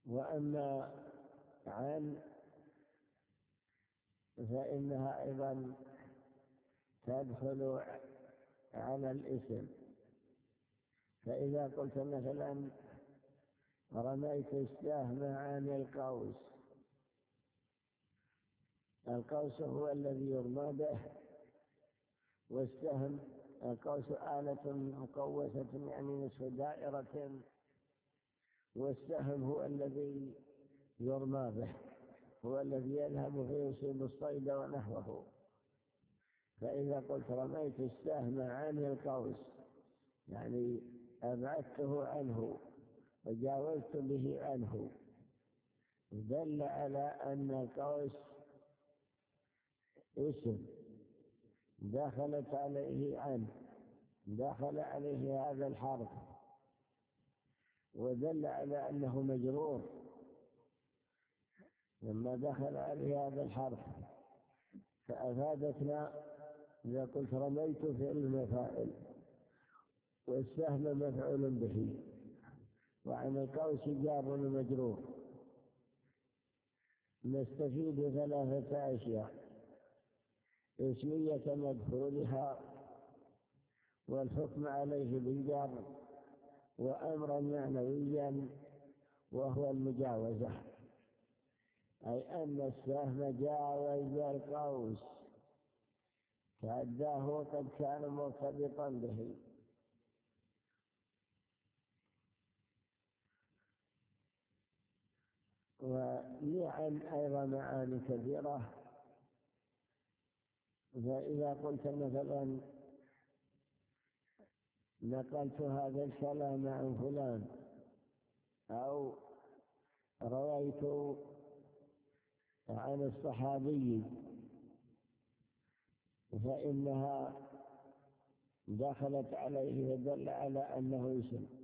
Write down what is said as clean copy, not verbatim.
وأما عن فإنها أيضا تدخل على الاسم. فإذا قلت مثلا رميت السهم عن القوس، القوس هو الذي يرمى به، والسهم القوس آلة مقوسة يعني نصف دائرة، والسهم هو الذي يرمى به، هو الذي يذهب فيصيب الصيد ونحوه. فإذا قلت رميت السهم عن القوس يعني أبعدته عنه وجاوزت به عنه، دل على أن القوس اسم دخلت عليه عنه، دخل عليه هذا الحرف، ودل على أنه مجرور لما دخل عليه هذا الحرف. فأفادتنا إذا قلت رميت فعل المفاعل والسهم مفعول به، وعن القوس جار ومجرور. نستفيد ثلاثة أشياء: اسمية مدخولها، والحكم عليه بالجر، وأمرا معنويا وهو المجاوزة، أي أن السهم جاوز القوس كأداه وقد كان مرتبطا به. ولعن أيضا معاني كثيرة. فإذا قلت مثلا نقلت هذا الكلام عن فلان، أو رويت عن الصحابي، فإنها دخلت عليه فدل على أنه اسم.